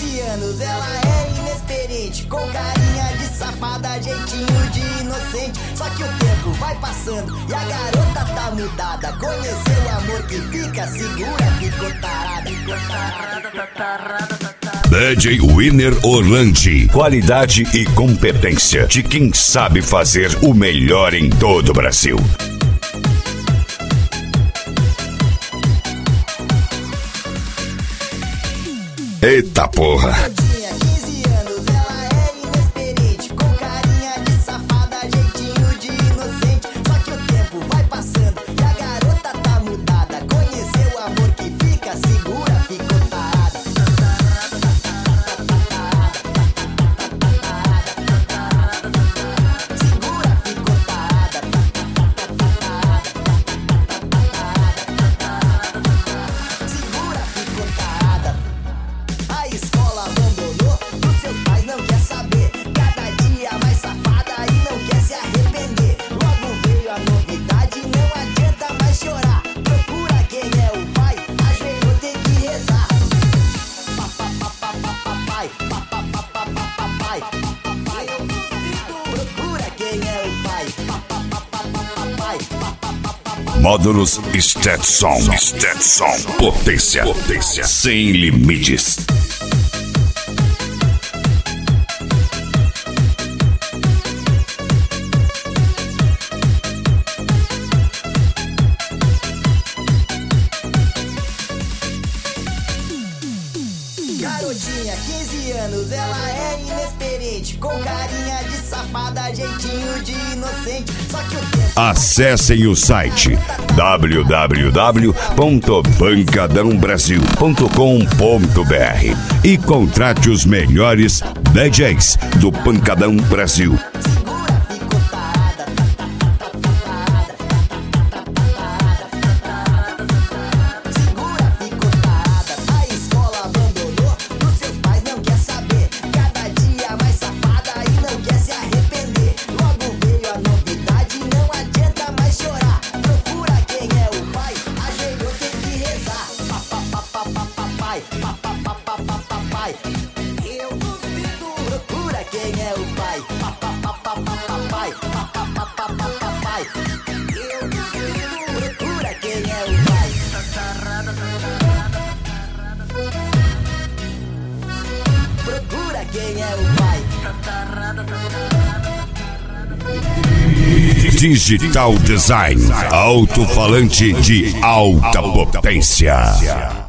15 anos, ela é inexperiente, com carinha de safada, jeitinho de inocente. Só que o tempo vai passando e a garota tá mudada. Conheceu o amor que fica segura, ficou tarada, DJ Winner Orlandi. Qualidade e competência de quem sabe fazer o melhor em todo o Brasil. Eita porra! Módulos Stetson. Potência sem limites. Garotinha, 15 anos, ela é inexperiente, com carinha de safada, jeitinho de inocente. Só que o tempo... Acessem o site www.pancadãobrasil.com.br e contrate os melhores DJs do Pancadão Brasil. Digital Design, alto-falante de alta potência.